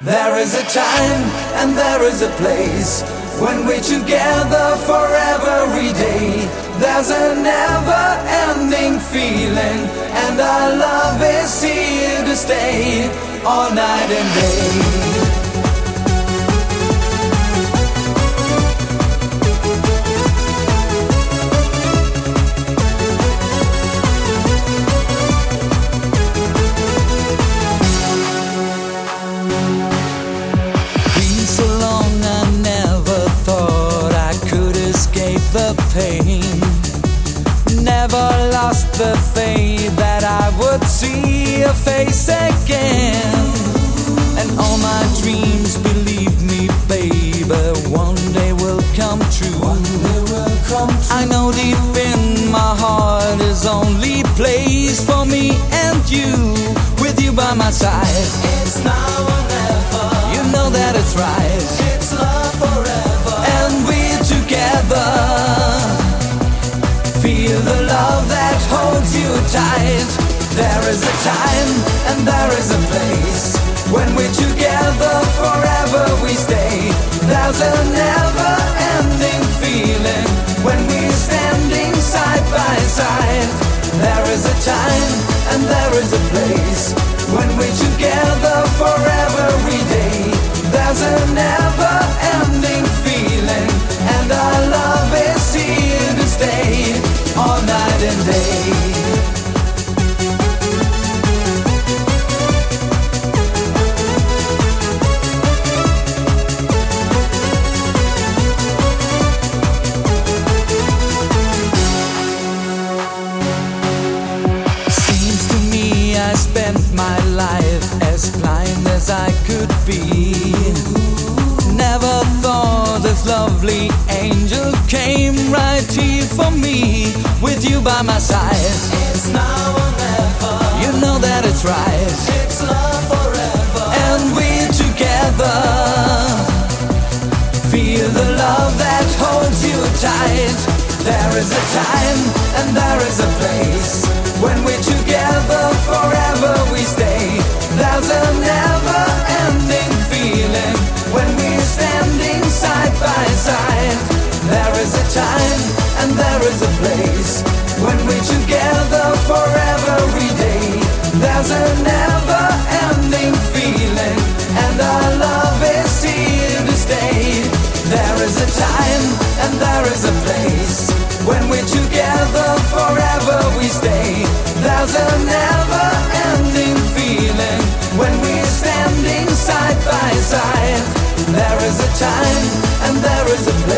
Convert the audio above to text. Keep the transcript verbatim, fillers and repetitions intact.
There is a time and there is a place when we're together forever every day. There's a never-ending feeling, and our love is here to stay all night and day. The pain, never lost the faith that I would see your face again. And all my dreams, believe me, baby, one day will come true. One day will come true. I know deep in my heart is only place for me and you, with you by my side. It's now or never. You know that it's right. It's love forever. And we're together. Feel the love that holds you tight. There is a time and there is a place when we're together forever we stay. There's a never-ending feeling when we're standing side by side. There is a time and there is a place when we're together forever every day. There's a never-ending feeling, and our love is here to stay all night and day. Seems to me I spent my life as blind as I could be. Never thought this lovely angel came right here for me, with you by my side. It's now or never. You know that it's right. It's love forever. And we're together. Feel the love that holds you tight. There is a time and there is a place when we're together forever we stay. There's a never-ending feeling when we're standing side by side. There is a time and there is a place when we're together forever every day. There's a never-ending feeling, and our love is here to stay. There is a time and there is a place when we're together forever we stay. There's a never-ending feeling when we're standing side by side. There is a time and there is a place